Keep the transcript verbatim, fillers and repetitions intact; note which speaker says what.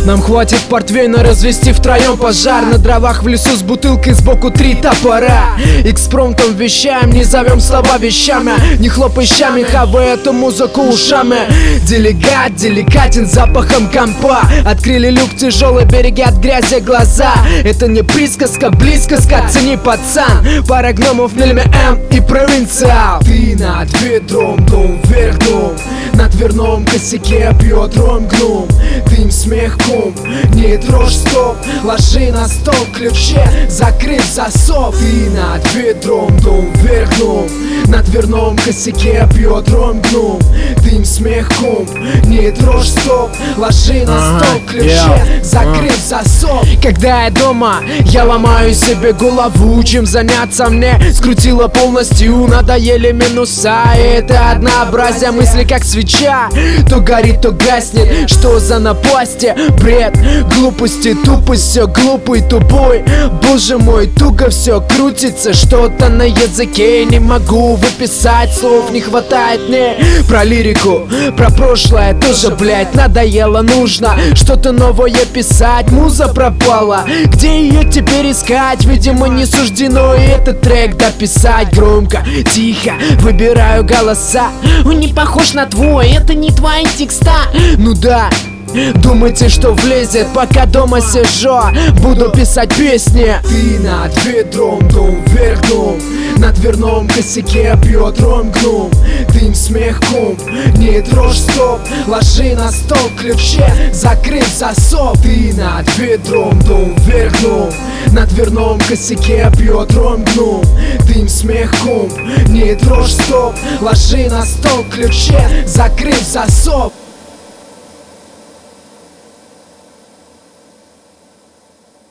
Speaker 1: Нам хватит портвейна развести втроем пожар. На дровах в лесу с бутылкой сбоку три топора. Экспромтом вещаем, не зовем слова вещами. Не хлопай щами, хавай эту музыку ушами. Делегат, деликатен запахом компа. Открыли люк тяжелый, береги от грязи глаза. Это не присказка, близкоска, цени пацан. Пара гномов, миллиме М и провинциал. Ты над ведром, дом вверх дом. На дверном косяке пьет ром гном. Дым, смех, кум, не трожь, стоп. Ложи на стол ключе, закрыв засов. Ты над ведром, дом вверх дом. На дверном косяке пьет ром гном. Дым, смех, кум, не трожь, стоп. Ложи на стол ключе, закрыв засов. Когда я дома, я ломаю себе голову. Чем заняться мне? Скрутила полностью, надоели минуса. И это однообразие мысли как свеча. То горит, то гаснет. Что за напасти? Бред, глупости, тупость, все глупый, тупой. Боже мой, туго все крутится. Что-то на языке не могу выписать. Слов не хватает мне. Про лирику, про прошлое тоже, блять, надоело. Нужно что-то новое писать. Муза пропала, где ее теперь искать? Видимо, не суждено и этот трек дописать. Громко, тихо, выбираю голоса. Он не похож на твой, это не твои текста. Ну да, думаете, что влезет, пока дома сижу. Буду писать песни. Ты над ведром, дом вверх дом. На дверном косяке пьет ром гном. Дым, смех, кум, не трожь, стоп. Ложи на стол ключе, закрыв засов. Ты над ведром, дом вверх дом. На дверном косяке пьет ром гном. Дым, смех, кум, не трожь, стоп. Ложи на стол ключе, закрыв засов.